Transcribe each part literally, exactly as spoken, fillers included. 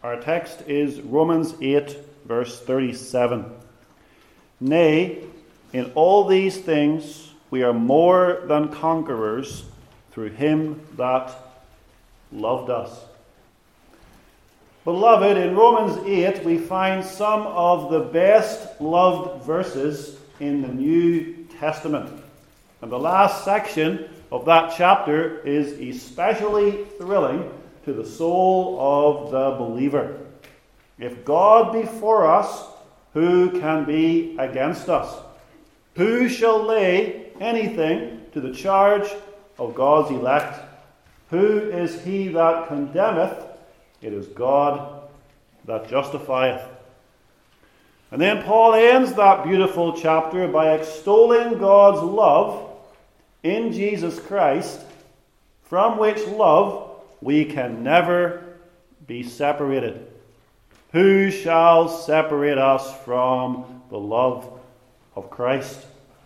Our text is Romans eight, verse thirty-seven. Nay, in all these things we are more than conquerors through him that loved us. Beloved, in Romans eight we find some of the best loved verses in the New Testament. And the last section of that chapter is especially thrilling to the soul of the believer. If God be for us, who can be against us? Who shall lay anything to the charge of God's elect? Who is he that condemneth? It is God that justifieth. And then Paul ends that beautiful chapter by extolling God's love in Jesus Christ, from which love we can never be separated. Who shall separate us from the love of Christ?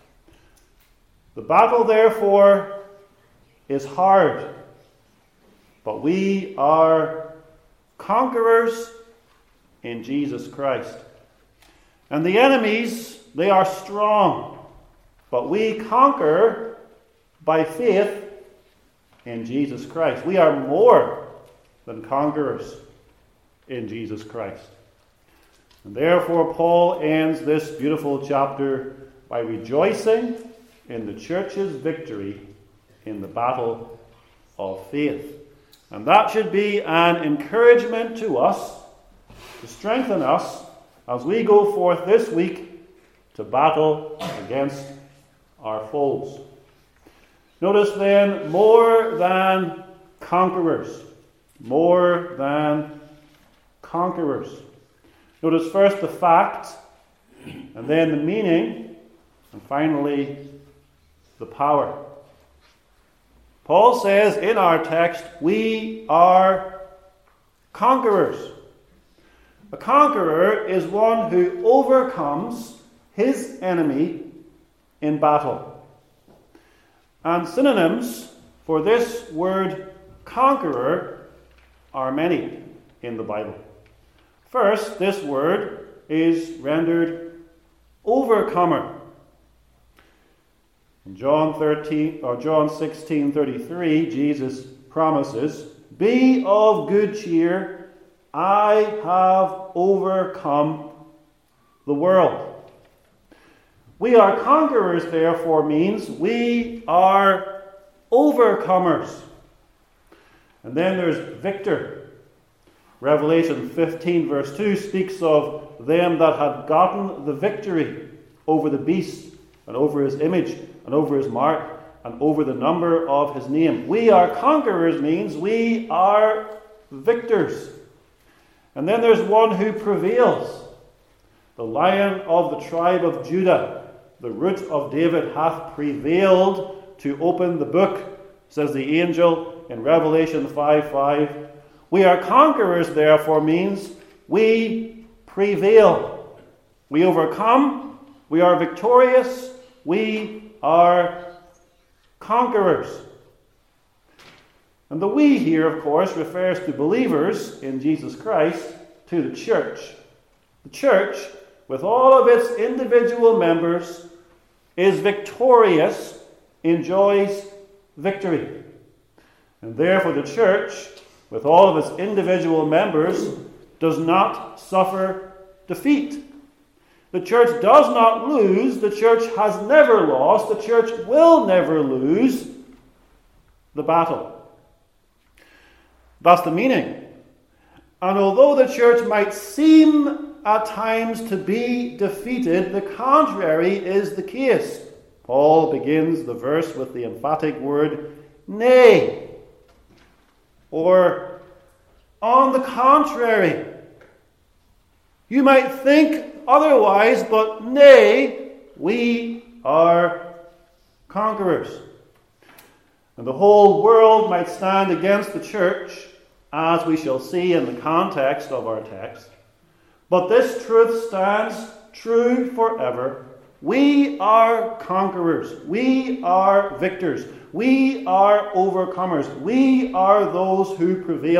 The battle, therefore, is hard, but we are conquerors in Jesus Christ. And the enemies, they are strong, but we conquer by faith in Jesus Christ. We are more than conquerors in Jesus Christ. And therefore, Paul ends this beautiful chapter by rejoicing in the church's victory in the battle of faith. And that should be an encouragement to us, to strengthen us as we go forth this week to battle against our foes. Notice then, more than conquerors. More than conquerors. Notice first the fact, and then the meaning, and finally the power. Paul says in our text, we are conquerors. A conqueror is one who overcomes his enemy in battle. And synonyms for this word conqueror are many in the Bible. First, this word is rendered overcomer. In John thirteen or John sixteen thirty-three, Jesus promises, "Be of good cheer, I have overcome the world." We are conquerors, therefore, means we are overcomers. And then there's victor. Revelation fifteen, verse two, speaks of them that had gotten the victory over the beast, and over his image, and over his mark, and over the number of his name. We are conquerors means we are victors. And then there's one who prevails. The Lion of the tribe of Judah, the root of David, hath prevailed to open the book, says the angel in Revelation five five. We are conquerors, therefore, means we prevail. We overcome, we are victorious, we are conquerors. And the we here, of course, refers to believers in Jesus Christ, to the church. The church, with all of its individual members, is victorious, enjoys victory. And therefore the church, with all of its individual members, does not suffer defeat. The church does not lose. The church has never lost. The church will never lose the battle. That's the meaning. And although the church might seem at times to be defeated, the contrary is the case. Paul begins the verse with the emphatic word, nay, or on the contrary. You might think otherwise, but nay, we are conquerors. And the whole world might stand against the church, as we shall see in the context of our text. But this truth stands true forever. We are conquerors. We are victors. We are overcomers. We are those who prevail.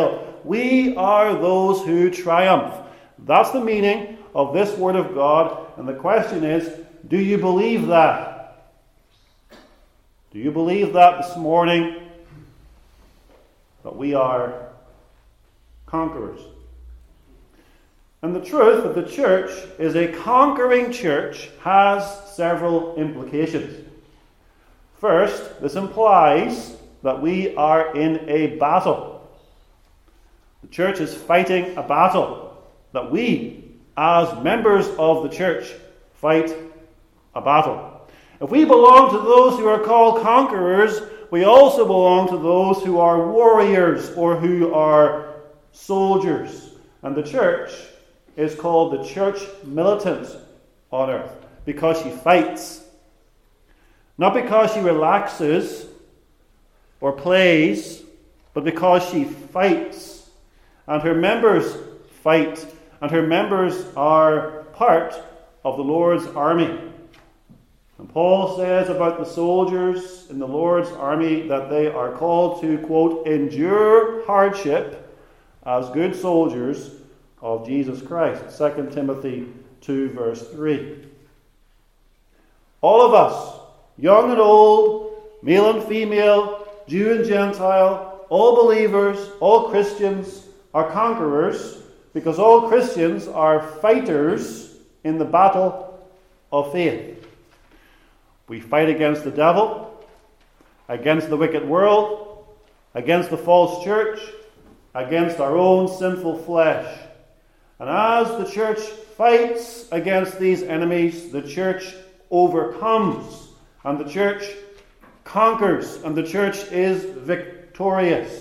we are those who triumph. That's the meaning of this word of God. And the question is, do you believe that? Do you believe that this morning? That we are conquerors. And the truth that the church is a conquering church has several implications. First, this implies that we are in a battle. The church is fighting a battle. That we, as members of the church, fight a battle. If we belong to those who are called conquerors, we also belong to those who are warriors or who are soldiers. And the church is called the church militant on earth because she fights. Not because she relaxes or plays, but because she fights. And her members fight. And her members are part of the Lord's army. And Paul says about the soldiers in the Lord's army that they are called to, quote, endure hardship as good soldiers of Jesus Christ. Second Timothy two, verse three. All of us, young and old, male and female, Jew and Gentile, all believers, all Christians are conquerors because all Christians are fighters in the battle of faith. We fight against the devil, against the wicked world, against the false church, against our own sinful flesh. And as the church fights against these enemies, the church overcomes, and the church conquers, and the church is victorious.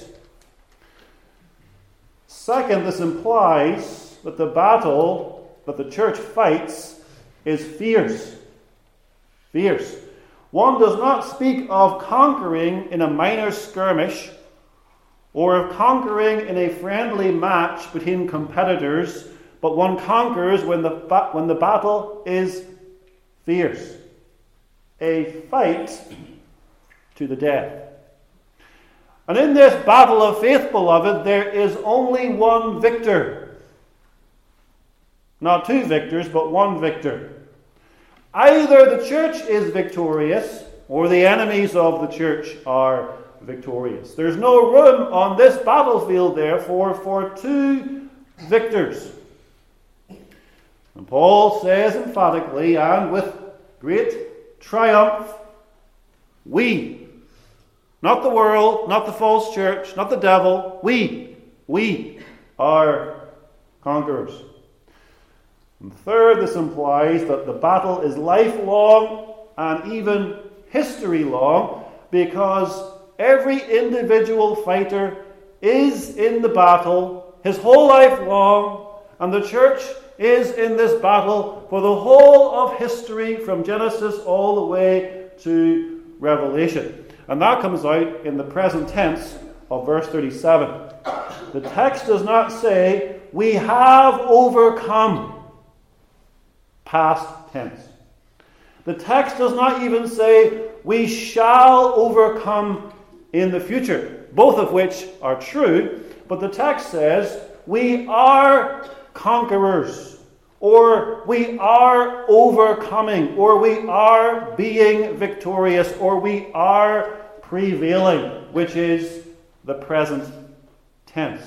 Second, this implies that the battle that the church fights is fierce. Fierce. One does not speak of conquering in a minor skirmish or of conquering in a friendly match between competitors, but one conquers when the, ba- when the battle is fierce. A fight to the death. And in this battle of faith, beloved, there is only one victor. Not two victors, but one victor. Either the church is victorious, or the enemies of the church are victorious. There's no room on this battlefield, therefore, for two victors. And Paul says emphatically and with great triumph, we, not the world, not the false church, not the devil, we, we are conquerors. And third, this implies that the battle is lifelong and even history long, because every individual fighter is in the battle his whole life long, and the church is in this battle for the whole of history from Genesis all the way to Revelation. And that comes out in the present tense of verse thirty-seven. The text does not say, we have overcome. Past tense. The text does not even say, we shall overcome in the future, both of which are true, but the text says, we are conquerors, or we are overcoming, or we are being victorious, or we are prevailing, which is the present tense.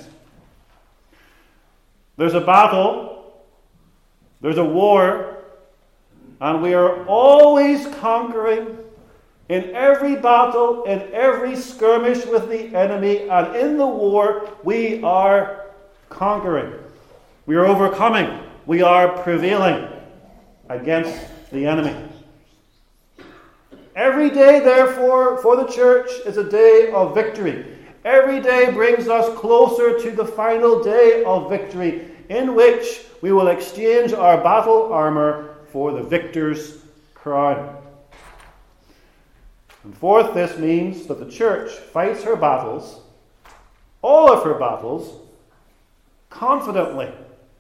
There's a battle. There's a war, and we are always conquering in every battle, in every skirmish with the enemy, and in the war, we are conquering. We are overcoming. We are prevailing against the enemy. Every day, therefore, for the church is a day of victory. Every day brings us closer to the final day of victory, in which we will exchange our battle armor for the victor's crown. And fourth, this means that the church fights her battles, all of her battles, confidently.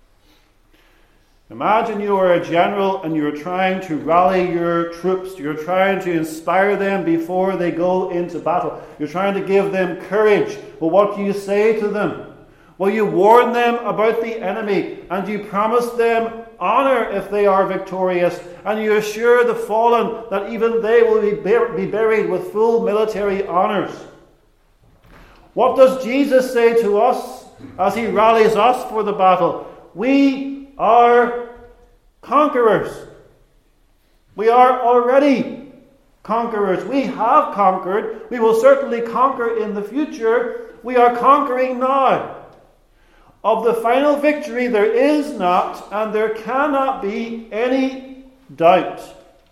Imagine you are a general and you're trying to rally your troops. You're trying to inspire them before they go into battle. You're trying to give them courage. Well, what do you say to them? Will you warn them about the enemy, and you promise them honor if they are victorious, and you assure the fallen that even they will be, bur- be buried with full military honors? What does Jesus say to us as he rallies us for the battle? We are conquerors. We are already conquerors. We have conquered. We will certainly conquer in the future. We are conquering now. Of the final victory there is not and there cannot be any doubt.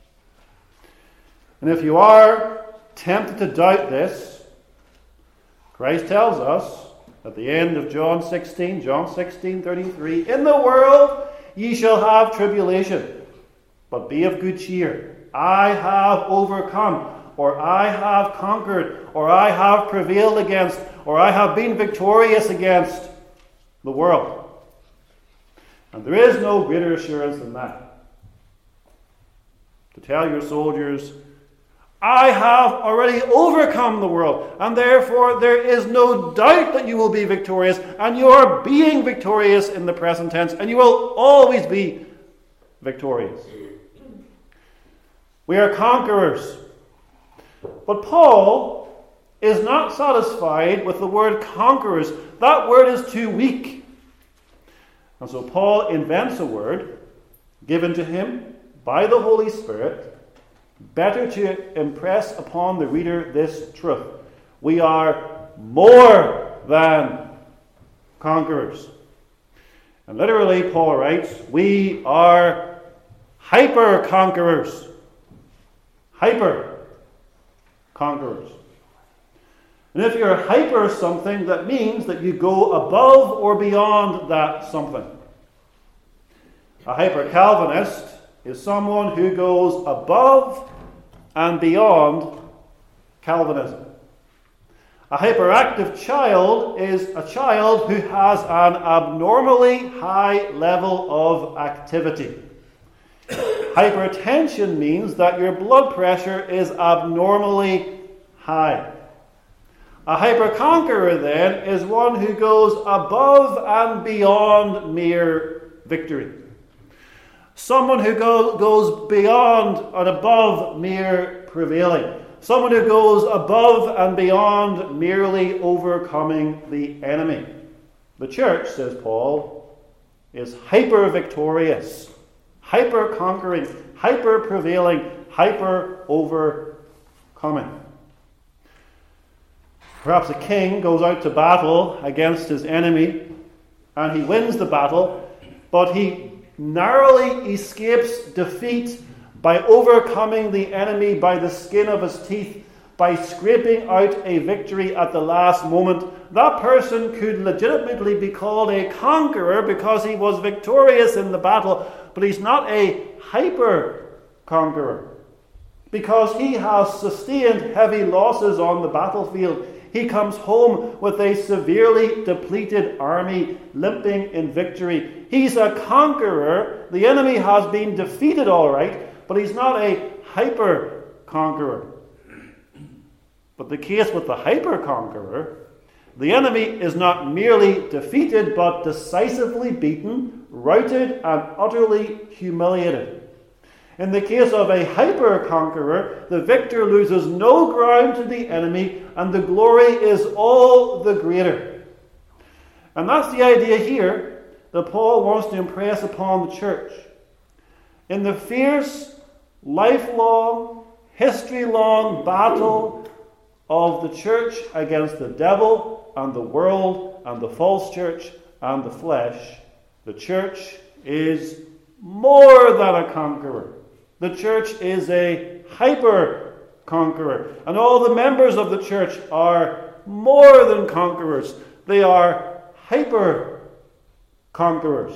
And if you are tempted to doubt this, Christ tells us at the end of John sixteen, John sixteen thirty-three, in the world ye shall have tribulation, but be of good cheer. I have overcome, or I have conquered, or I have prevailed against, or I have been victorious against the world. And there is no greater assurance than that. To tell your soldiers, I have already overcome the world, and therefore there is no doubt that you will be victorious, and you are being victorious in the present tense, and you will always be victorious. We are conquerors. But Paul is not satisfied with the word conquerors. That word is too weak. And so Paul invents a word given to him by the Holy Spirit, better to impress upon the reader this truth. We are more than conquerors. And literally, Paul writes, we are hyper-conquerors. Hyper-conquerors. And if you're hyper something, that means that you go above or beyond that something. A hyper-Calvinist is someone who goes above and beyond Calvinism. A hyperactive child is a child who has an abnormally high level of activity. Hypertension means that your blood pressure is abnormally high. A hyper-conqueror, then, is one who goes above and beyond mere victory. Someone who go, goes beyond and above mere prevailing. Someone who goes above and beyond merely overcoming the enemy. The church, says Paul, is hyper-victorious, hyper-conquering, hyper-prevailing, hyper-overcoming. Perhaps a king goes out to battle against his enemy and he wins the battle, but he narrowly escapes defeat by overcoming the enemy by the skin of his teeth, by scraping out a victory at the last moment. That person could legitimately be called a conqueror because he was victorious in the battle, but he's not a hyper-conqueror because he has sustained heavy losses on the battlefield. He comes home with a severely depleted army, limping in victory. He's a conqueror. The enemy has been defeated, all right, but he's not a hyper-conqueror. But the case with the hyper-conqueror, the enemy is not merely defeated, but decisively beaten, routed, and utterly humiliated. In the case of a hyper-conqueror, the victor loses no ground to the enemy, and the glory is all the greater. And that's the idea here that Paul wants to impress upon the church. In the fierce, lifelong, history-long battle of the church against the devil and the world and the false church and the flesh, the church is more than a conqueror. The church is a hyper-conqueror. And all the members of the church are more than conquerors. They are hyper-conquerors.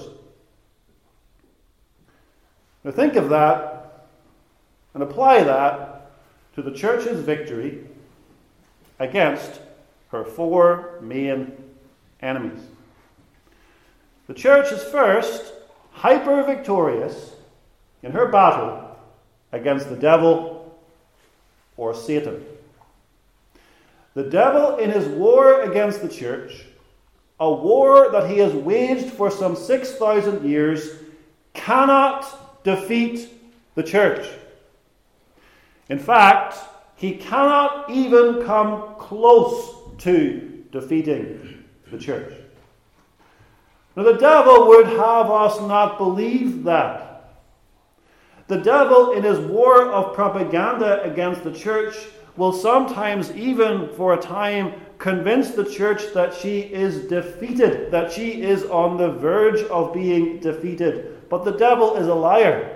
Now think of that and apply that to the church's victory against her four main enemies. The church is first hyper-victorious in her battle against the devil or Satan. The devil, in his war against the church, a war that he has waged for some six thousand years, cannot defeat the church. In fact, he cannot even come close to defeating the church. Now, the devil would have us not believe that. The devil, in his war of propaganda against the church, will sometimes, even for a time, convince the church that she is defeated, that she is on the verge of being defeated. But the devil is a liar.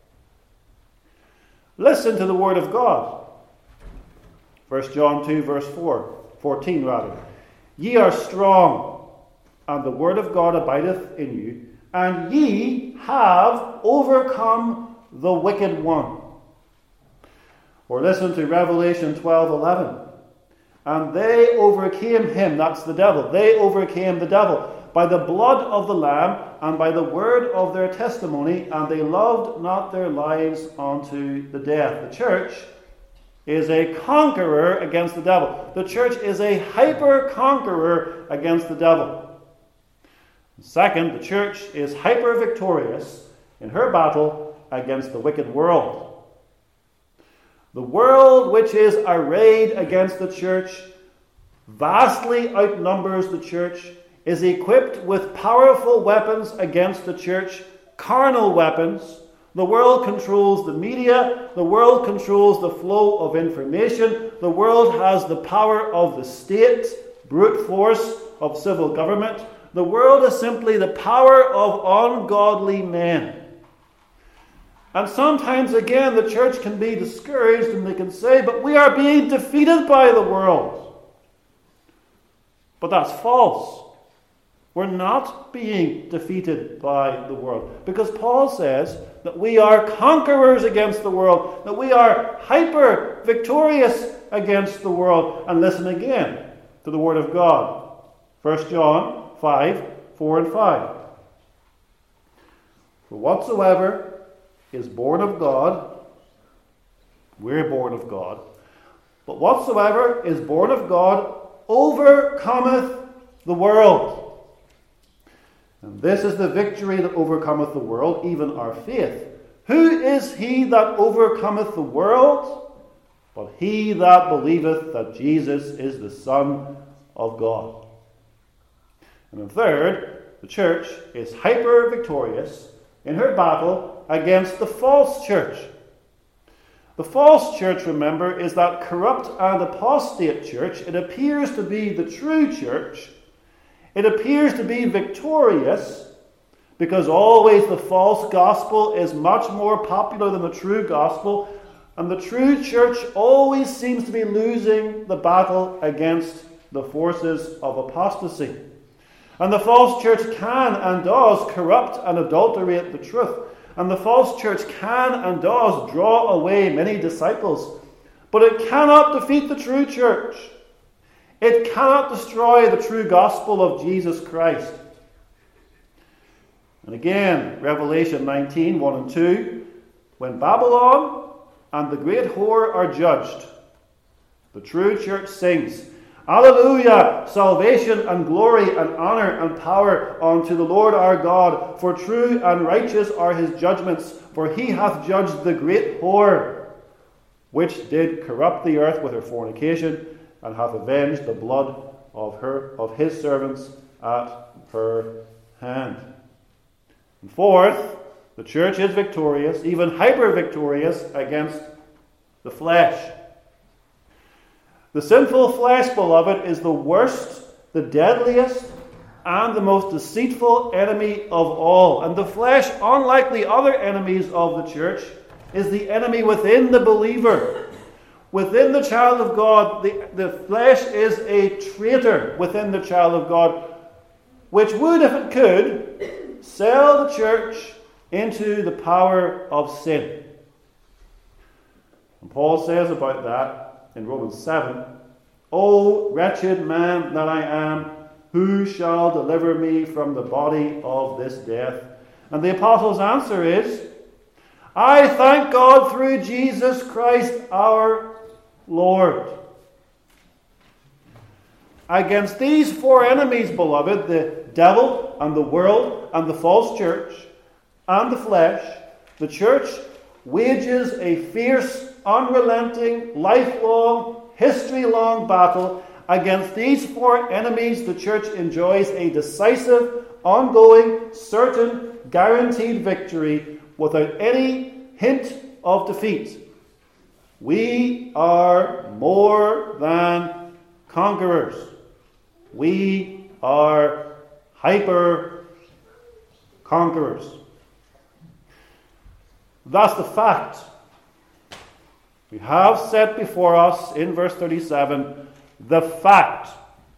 Listen to the word of God. First John two, verse four, fourteen rather. Ye are strong, and the word of God abideth in you, and ye have overcome the wicked one. Or listen to Revelation twelve eleven. And they overcame him, that's the devil, they overcame the devil by the blood of the Lamb and by the word of their testimony, and they loved not their lives unto the death. The church is a conqueror against the devil. The church is a hyper-conqueror against the devil. Second, the church is hyper-victorious in her battle against the wicked world. The world which is arrayed against the church vastly outnumbers the church, is equipped with powerful weapons against the church, carnal weapons. The world controls the media. The world controls the flow of information. The world has the power of the state, brute force of civil government. The world is simply the power of ungodly men. And sometimes, again, the church can be discouraged and they can say, but we are being defeated by the world. But that's false. We're not being defeated by the world. Because Paul says that we are conquerors against the world, that we are hyper victorious against the world. And listen again to the word of God. First John five, four and five. For whatsoever is born of God, we're born of God, but whatsoever is born of God overcometh the world. And this is the victory that overcometh the world, even our faith. Who is he that overcometh the world? But he that believeth that Jesus is the Son of God. And then third, the church is hyper victorious in her battle against the false church. The false church, remember, is that corrupt and apostate church. It appears to be the true church. It appears to be victorious because always the false gospel is much more popular than the true gospel, and the true church always seems to be losing the battle against the forces of apostasy. And the false church can and does corrupt and adulterate the truth. And the false church can and does draw away many disciples. But it cannot defeat the true church. It cannot destroy the true gospel of Jesus Christ. And again, Revelation nineteen, one and two. When Babylon and the great whore are judged, the true church sings, Alleluia! Salvation and glory and honor and power unto the Lord our God, for true and righteous are his judgments, for he hath judged the great whore, which did corrupt the earth with her fornication, and hath avenged the blood of her of his servants at her hand. And fourth, the church is victorious, even hyper victorious, against the flesh. The sinful flesh, beloved, is the worst, the deadliest, and the most deceitful enemy of all. And the flesh, unlike the other enemies of the church, is the enemy within the believer. Within the child of God, the, the flesh is a traitor within the child of God, which would, if it could, sell the church into the power of sin. And Paul says about that in Romans seven, O wretched man that I am, who shall deliver me from the body of this death? And the apostle's answer is, I thank God through Jesus Christ our Lord. Against these four enemies, beloved, the devil and the world and the false church and the flesh, the church wages a fierce, unrelenting, lifelong, history-long battle. Against these four enemies, the church enjoys a decisive, ongoing, certain, guaranteed victory without any hint of defeat. We are more than conquerors. We are hyper conquerors. That's the fact. We have set before us in verse thirty-seven the fact.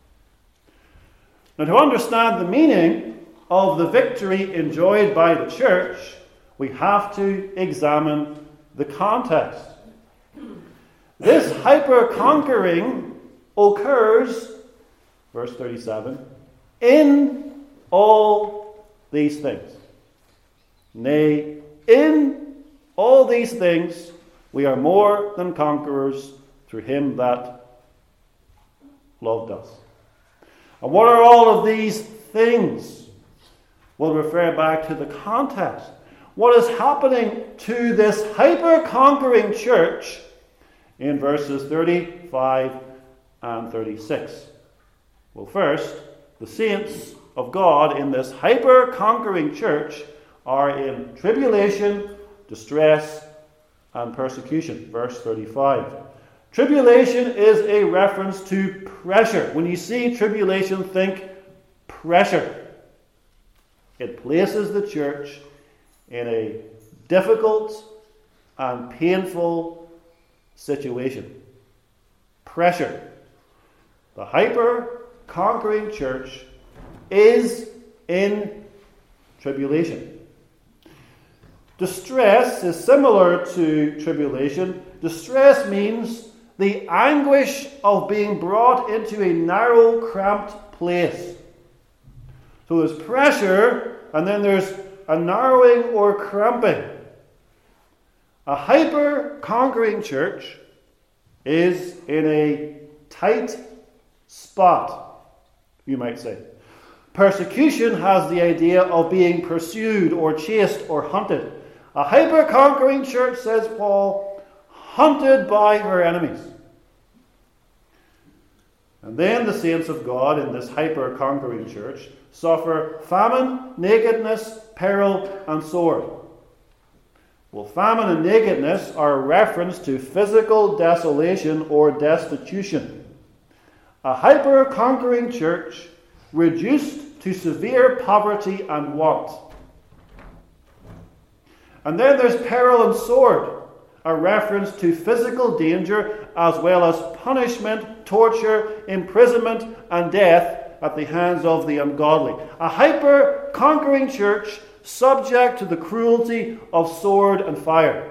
Now, to understand the meaning of the victory enjoyed by the church, we have to examine the context. This hyper-conquering occurs, verse thirty-seven, in all these things. Nay, in all these things we are more than conquerors through him that loved us. And what are all of these things? We'll refer back to the context. What is happening to this hyper-conquering church in verses thirty-five and thirty-six? Well, first, the saints of God in this hyper-conquering church are in tribulation, distress, and persecution. Verse thirty-five. Tribulation is a reference to pressure. When you see tribulation, think pressure. It places the church in a difficult and painful situation. Pressure. The hyper-conquering church is in tribulation. Distress is similar to tribulation. Distress means the anguish of being brought into a narrow, cramped place. So there's pressure, and then there's a narrowing or cramping. A hyper-conquering church is in a tight spot, you might say. Persecution has the idea of being pursued or chased or hunted. A hyper-conquering church, says Paul, hunted by her enemies. And then the saints of God in this hyper-conquering church suffer famine, nakedness, peril, and sword. Well, famine and nakedness are a reference to physical desolation or destitution. A hyper-conquering church reduced to severe poverty and want. And then there's peril and sword, a reference to physical danger as well as punishment, torture, imprisonment, and death at the hands of the ungodly. A hyper-conquering church subject to the cruelty of sword and fire.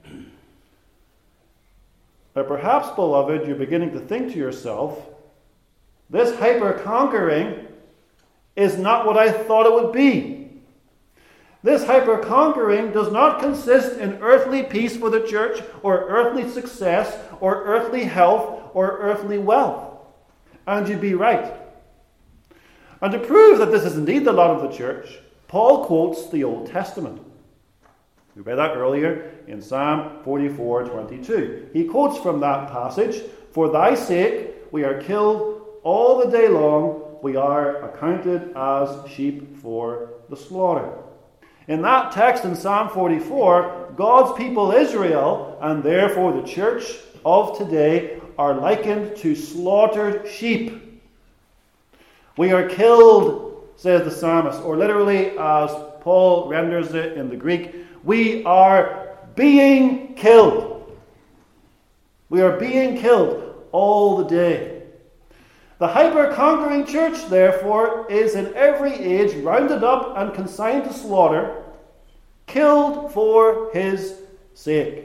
Now perhaps, beloved, you're beginning to think to yourself, this hyper-conquering is not what I thought it would be. This hyper-conquering does not consist in earthly peace for the church, or earthly success, or earthly health, or earthly wealth. And you'd be right. And to prove that this is indeed the lot of the church, Paul quotes the Old Testament. We read that earlier in Psalm forty-four twenty-two. He quotes from that passage, "For thy sake we are killed all the day long, we are accounted as sheep for the slaughter." In that text in Psalm forty-four, God's people Israel, and therefore the church of today, are likened to slaughtered sheep. We are killed, says the psalmist, or literally as Paul renders it in the Greek, we are being killed. We are being killed all the day. The hyper-conquering church, therefore, is in every age rounded up and consigned to slaughter, killed for his sake.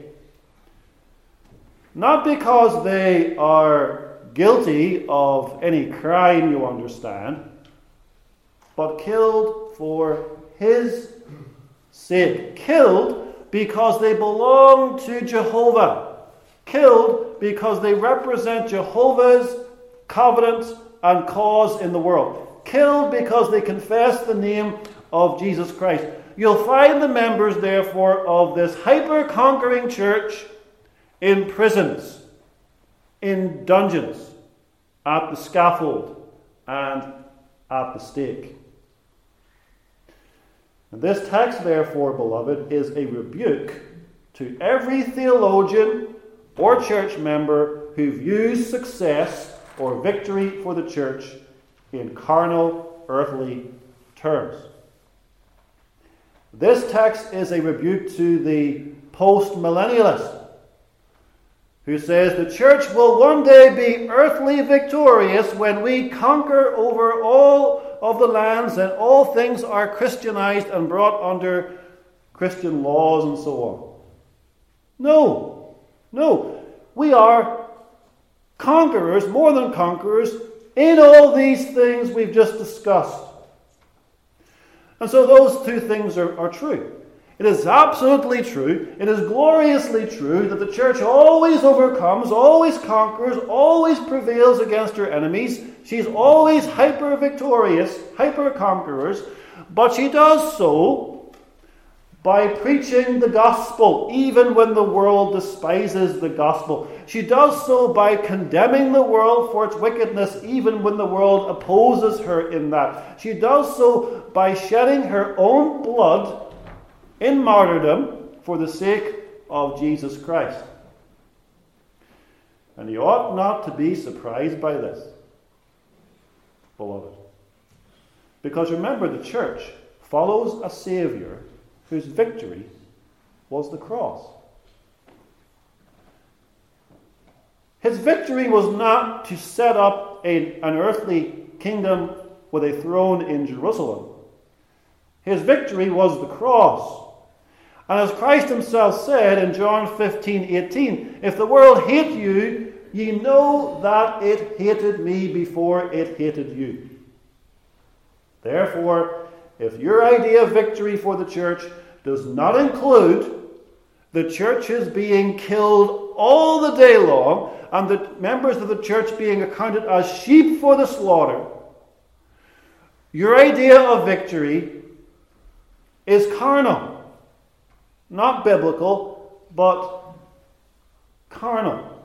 Not because they are guilty of any crime, you understand, but killed for his sake. Killed because they belong to Jehovah. Killed because they represent Jehovah's covenant and cause in the world. Killed because they confess the name of Jesus Christ. You'll find the members, therefore, of this hyper-conquering church in prisons, in dungeons, at the scaffold, and at the stake. And this text, therefore, beloved, is a rebuke to every theologian or church member who views success or victory for the church in carnal, earthly terms. This text is a rebuke to the post-millennialist who says the church will one day be earthly victorious when we conquer over all of the lands and all things are Christianized and brought under Christian laws and so on. No, no. We are conquerors, more than conquerors, in all these things we've just discussed. And so those two things are, are true. It is absolutely true, it is gloriously true that the church always overcomes, always conquers, always prevails against her enemies. She's always hyper-victorious, hyper-conquerors, but she does so by preaching the gospel, even when the world despises the gospel. She does so by condemning the world for its wickedness, even when the world opposes her in that. She does so by shedding her own blood in martyrdom for the sake of Jesus Christ. And you ought not to be surprised by this, beloved. Because remember, the church follows a Saviour whose victory was the cross. His victory was not to set up a, an earthly kingdom with a throne in Jerusalem. His victory was the cross. And as Christ himself said in John fifteen eighteen, if the world hate you, ye know that it hated me before it hated you. Therefore, if your idea of victory for the church does not include the churches being killed all the day long and the members of the church being accounted as sheep for the slaughter, your idea of victory is carnal. Not biblical, but carnal.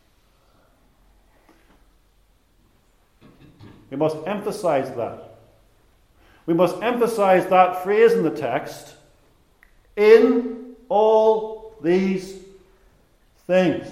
We must emphasize that. We must emphasize that phrase in the text, in all these things.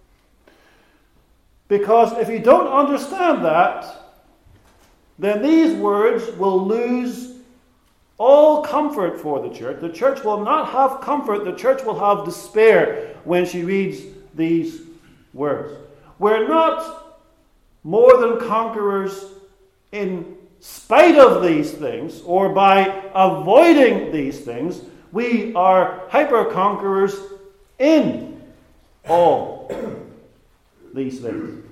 Because if you don't understand that, then these words will lose all comfort for the church. The church will not have comfort. The church will have despair when she reads these words. We're not more than conquerors in spite of these things or by avoiding these things. We are hyper-conquerors in all these things.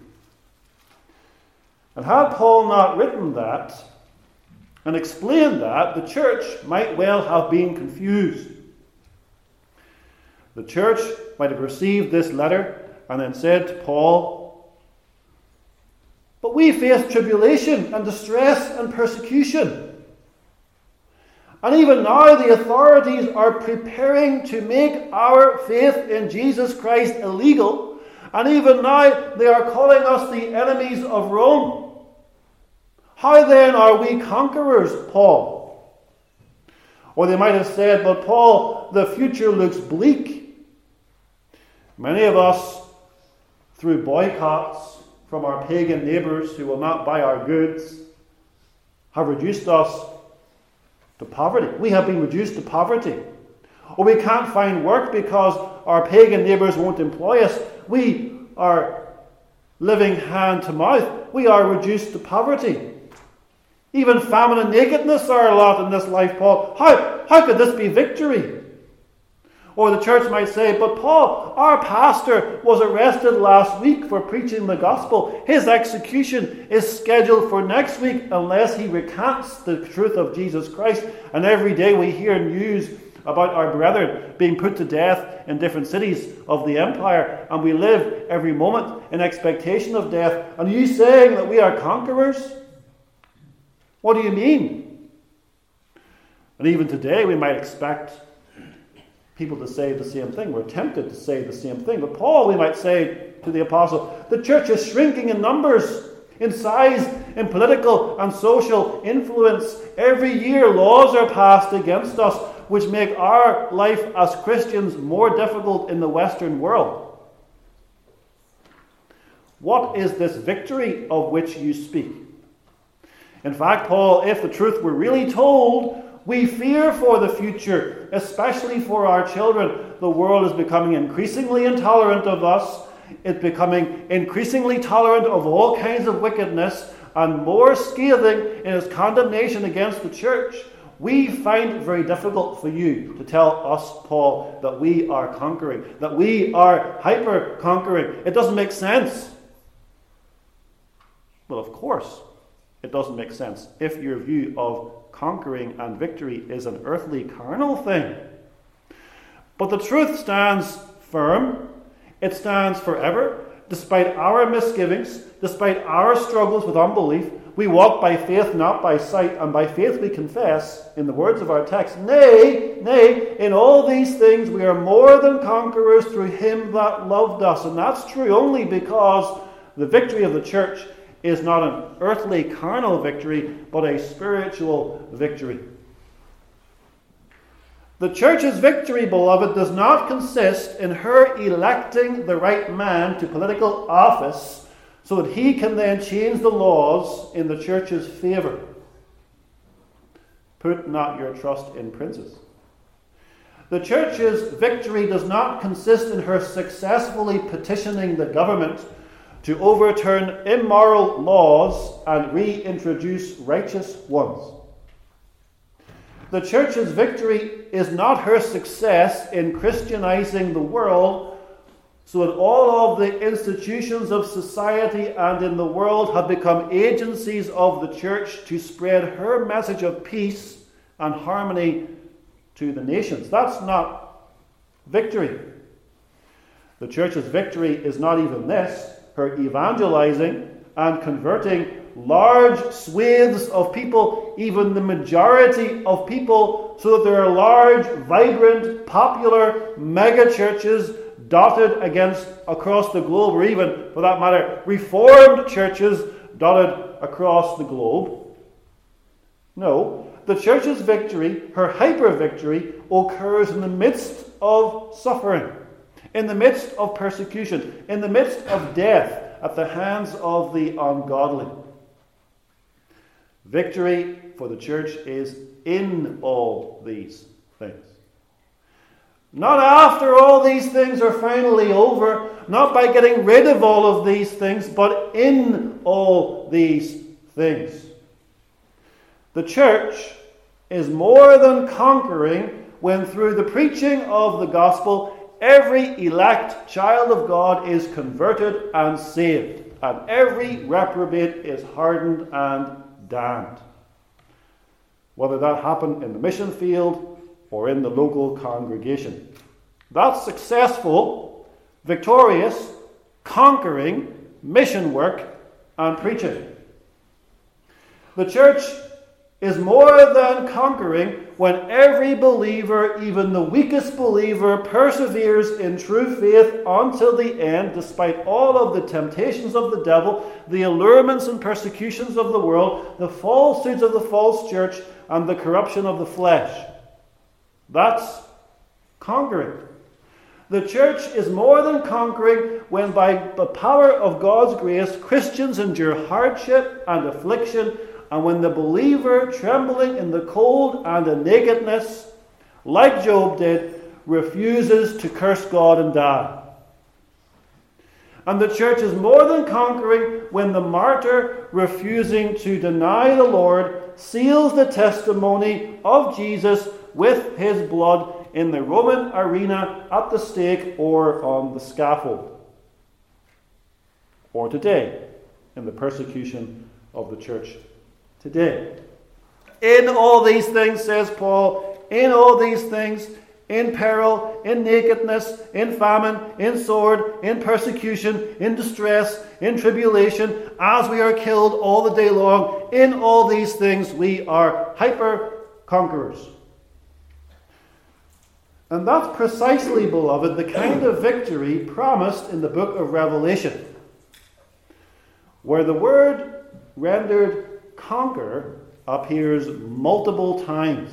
And had Paul not written that and explained that, the church might well have been confused. The church might have received this letter and then said to Paul, "But we face tribulation and distress and persecution. And even now the authorities are preparing to make our faith in Jesus Christ illegal. And even now they are calling us the enemies of Rome. How then are we conquerors, Paul?" Or they might have said, "But Paul, the future looks bleak. Many of us, through boycotts from our pagan neighbours who will not buy our goods, have reduced us to poverty. We have been reduced to poverty. Or we can't find work because our pagan neighbours won't employ us. We are living hand to mouth. We are reduced to poverty. Even famine and nakedness are a lot in this life, Paul. How, how could this be victory?" Or the church might say, "But Paul, our pastor, was arrested last week for preaching the gospel. His execution is scheduled for next week unless he recants the truth of Jesus Christ. And every day we hear news about our brethren being put to death in different cities of the empire, and we live every moment in expectation of death. And are you saying that we are conquerors? What do you mean? And even today we might expect people to say the same thing. We're tempted to say the same thing. But Paul, we might say to the apostle, the church is shrinking in numbers, in size, in political and social influence. Every year laws are passed against us which make our life as Christians more difficult in the Western world. What is this victory of which you speak? In fact, Paul, if the truth were really told, we fear for the future, especially for our children. The world is becoming increasingly intolerant of us. It's becoming increasingly tolerant of all kinds of wickedness and more scathing in its condemnation against the church. We find it very difficult for you to tell us, Paul, that we are conquering, that we are hyper-conquering. It doesn't make sense. Well, of course, it doesn't make sense if your view of conquering and victory is an earthly, carnal thing. But the truth stands firm. It stands forever. Despite our misgivings, despite our struggles with unbelief, we walk by faith, not by sight, and by faith we confess, in the words of our text, Nay, nay, in all these things we are more than conquerors through him that loved us. And that's true only because the victory of the church is not an earthly, carnal victory, but a spiritual victory. The church's victory, beloved, does not consist in her electing the right man to political office so that he can then change the laws in the church's favour. Put not your trust in princes. The church's victory does not consist in her successfully petitioning the government to overturn immoral laws and reintroduce righteous ones. The church's victory is not her success in Christianizing the world so that all of the institutions of society and in the world have become agencies of the church to spread her message of peace and harmony to the nations. That's not victory. The church's victory is not even this, her evangelizing and converting large swathes of people, even the majority of people, so that there are large, vibrant, popular mega churches dotted against across the globe, or even, for that matter, reformed churches dotted across the globe. No, the church's victory, her hyper-victory, occurs in the midst of suffering, in the midst of persecution, in the midst of death at the hands of the ungodly. Victory for the church is in all these things. Not after all these things are finally over, not by getting rid of all of these things, but in all these things. The church is more than conquering when through the preaching of the gospel every elect child of God is converted and saved, and every reprobate is hardened and damned. Whether that happened in the mission field or in the local congregation. That's successful, victorious, conquering mission work and preaching. The church is more than conquering when every believer, even the weakest believer, perseveres in true faith until the end, despite all of the temptations of the devil, the allurements and persecutions of the world, the falsehoods of the false church, and the corruption of the flesh. That's conquering. The church is more than conquering when by the power of God's grace, Christians endure hardship and affliction, and when the believer, trembling in the cold and the nakedness, like Job did, refuses to curse God and die. And the church is more than conquering when the martyr, refusing to deny the Lord, seals the testimony of Jesus with his blood in the Roman arena, at the stake, or on the scaffold. Or today, in the persecution of the church today. In all these things, says Paul, in all these things, in peril, in nakedness, in famine, in sword, in persecution, in distress, in tribulation, as we are killed all the day long. In all these things we are hyper-conquerors. And that's precisely, beloved, the kind of victory promised in the book of Revelation, where the word rendered conquer appears multiple times.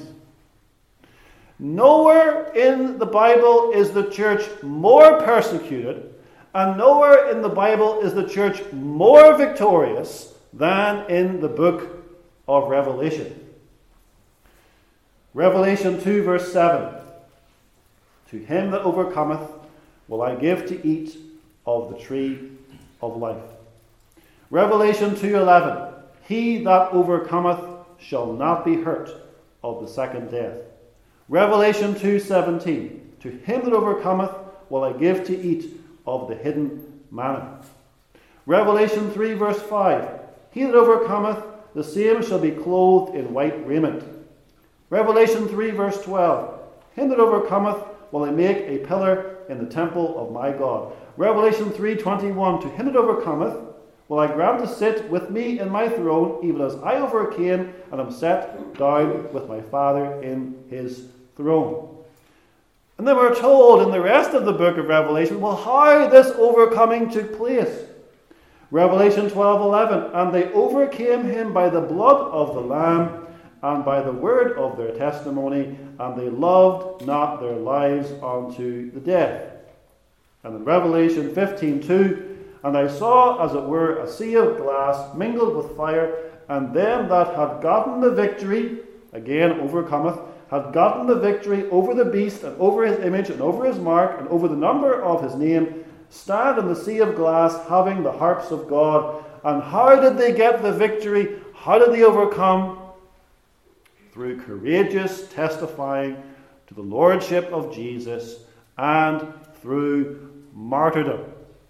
Nowhere in the Bible is the church more persecuted, and nowhere in the Bible is the church more victorious than in the book of Revelation. Revelation two, verse seven. To him that overcometh will I give to eat of the tree of life. Revelation two eleven. He that overcometh shall not be hurt of the second death. Revelation two seventeen. To him that overcometh will I give to eat of the hidden manna. Revelation three verse five. He that overcometh, the same shall be clothed in white raiment. Revelation three verse twelve. Him that overcometh will I make a pillar in the temple of my God. Revelation three twenty-one. To him that overcometh will I grant to sit with me in my throne, even as I overcame and am set down with my Father in his throne. And then we're told in the rest of the book of Revelation, well, how this overcoming took place. Revelation twelve eleven. And they overcame him by the blood of the Lamb and by the word of their testimony, and they loved not their lives unto the death. And in Revelation fifteen two, and I saw, as it were, a sea of glass mingled with fire, and them that had gotten the victory, again overcometh, had gotten the victory over the beast, and over his image, and over his mark, and over the number of his name, stand in the sea of glass, having the harps of God. And how did they get the victory? How did they overcome? Through courageous testifying to the lordship of Jesus, and through martyrdom.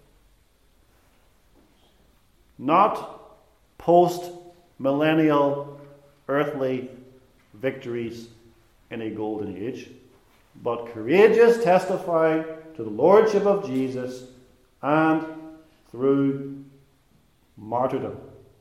Not post-millennial earthly victories in a golden age, but courageous testifying to the lordship of Jesus and through martyrdom.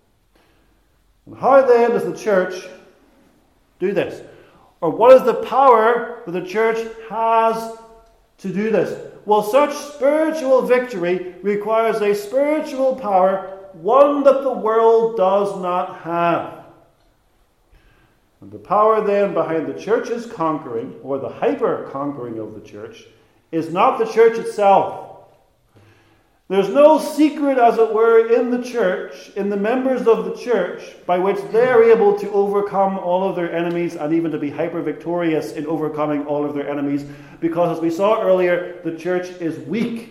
And how then does the church do this? Or what is the power that the church has to do this? Well, such spiritual victory requires a spiritual power, one that the world does not have. And the power then behind the church's conquering, or the hyper-conquering of the church, is not the church itself. There's no secret, as it were, in the church, in the members of the church, by which they're able to overcome all of their enemies and even to be hyper-victorious in overcoming all of their enemies, because, as we saw earlier, the church is weak.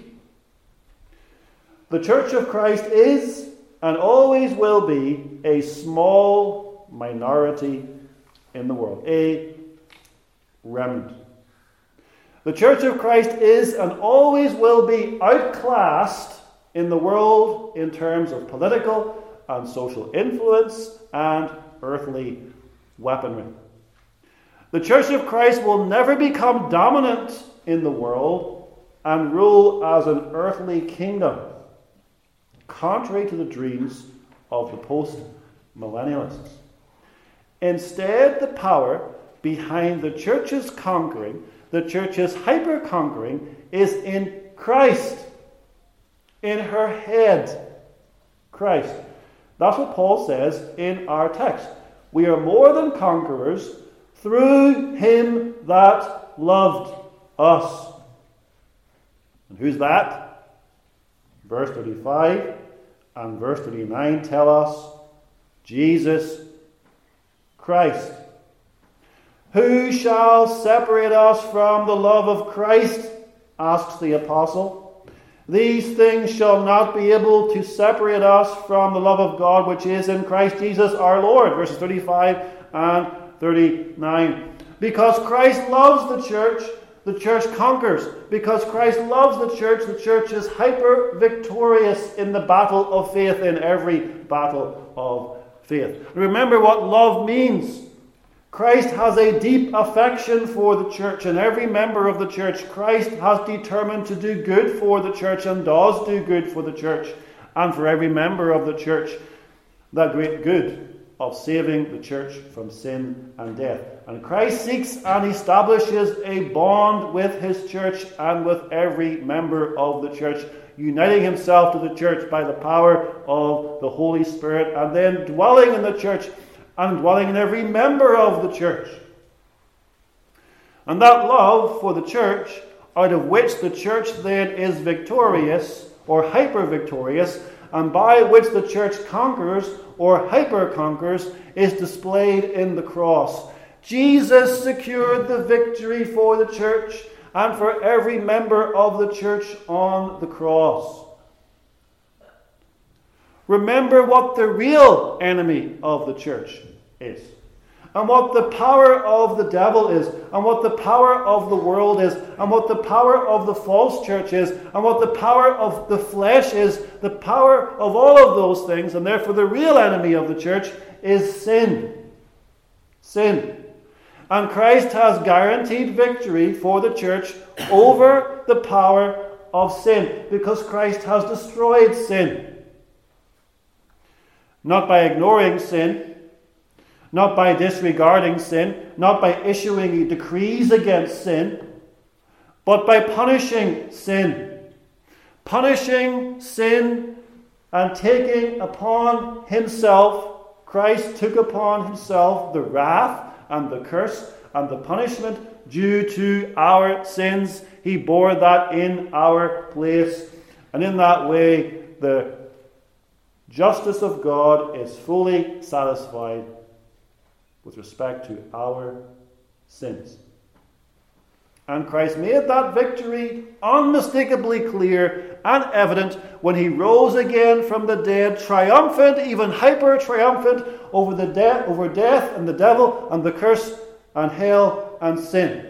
The church of Christ is, and always will be, a small minority in the world, a remnant. The church of Christ is and always will be outclassed in the world in terms of political and social influence and earthly weaponry. The church of Christ will never become dominant in the world and rule as an earthly kingdom, contrary to the dreams of the post-millennialists. Instead, the power behind the church's conquering, the church's hyper-conquering, is in Christ, in her head, Christ. That's what Paul says in our text. We are more than conquerors through him that loved us. And who's that? Verse thirty-five and verse thirty-nine tell us Jesus Christ. Who shall separate us from the love of Christ? Asks the apostle. These things shall not be able to separate us from the love of God which is in Christ Jesus our Lord. Verses thirty-five and thirty-nine. Because Christ loves the church, the church conquers. Because Christ loves the church, the church is hyper-victorious in the battle of faith, in every battle of faith. Remember what love means. Christ has a deep affection for the church and every member of the church. Christ has determined to do good for the church and does do good for the church and for every member of the church. That great good of saving the church from sin and death. And Christ seeks and establishes a bond with his church and with every member of the church, uniting himself to the church by the power of the Holy Spirit, and then dwelling in the church and dwelling in every member of the church. And that love for the church, out of which the church then is victorious or hyper-victorious, and by which the church conquers or hyper-conquers, is displayed in the cross. Jesus secured the victory for the church and for every member of the church on the cross. Remember what the real enemy of the church is, and what the power of the devil is, and what the power of the world is, and what the power of the false church is, and what the power of the flesh is. The power of all of those things, and therefore the real enemy of the church, is sin. Sin. And Christ has guaranteed victory for the church over the power of sin, because Christ has destroyed sin. Not by ignoring sin, not by disregarding sin, not by issuing decrees against sin, but by punishing sin. Punishing sin and taking upon himself, Christ took upon himself the wrath and the curse and the punishment due to our sins. He bore that in our place. And in that way, the justice of God is fully satisfied with respect to our sins. And Christ made that victory unmistakably clear and evident when he rose again from the dead, triumphant, even hyper-triumphant, over the de- over death and the devil and the curse and hell and sin.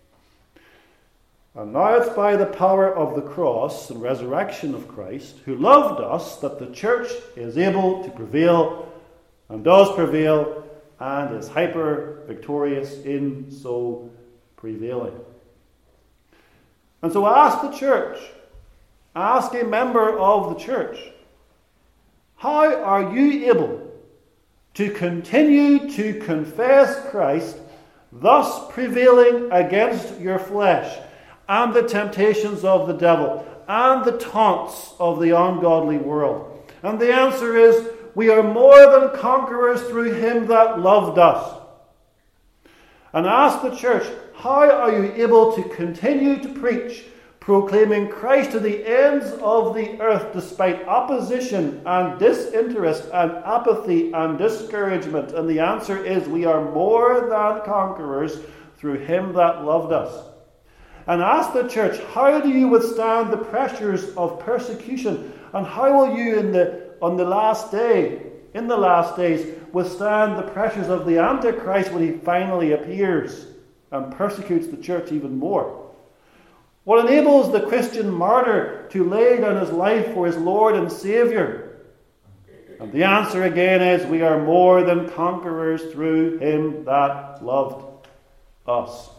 And now it's by the power of the cross and resurrection of Christ, who loved us, that the church is able to prevail and does prevail and is hyper-victorious in so prevailing. And so ask the church, ask a member of the church, how are you able to continue to confess Christ, thus prevailing against your flesh and the temptations of the devil and the taunts of the ungodly world? And the answer is, we are more than conquerors through him that loved us. And ask the church, how are you able to continue to preach, proclaiming Christ to the ends of the earth, despite opposition and disinterest and apathy and discouragement? And the answer is, we are more than conquerors through him that loved us. And ask the church, how do you withstand the pressures of persecution? And how will you in the on the last day, in the last days, withstand the pressures of the Antichrist when he finally appears and persecutes the church even more? What enables the Christian martyr to lay down his life for his Lord and Saviour? And the answer again is, we are more than conquerors through him that loved us.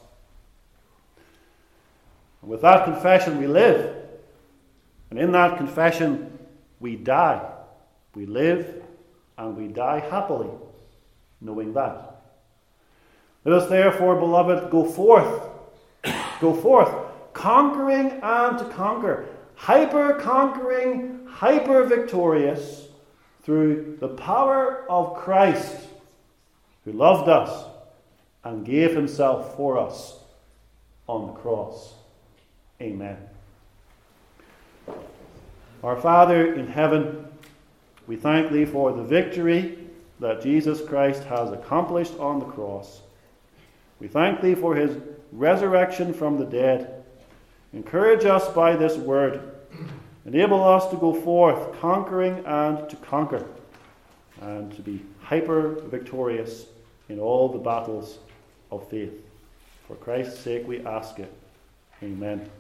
And with that confession we live, and in that confession we die. We live and we die happily, knowing that. Let us therefore, beloved, go forth, go forth, conquering and to conquer, hyper-conquering, hyper-victorious, through the power of Christ, who loved us and gave himself for us on the cross. Amen. Our Father in heaven, we thank thee for the victory that Jesus Christ has accomplished on the cross. We thank thee for his resurrection from the dead. Encourage us by this word. Enable us to go forth conquering and to conquer, and to be hyper-victorious in all the battles of faith. For Christ's sake we ask it. Amen.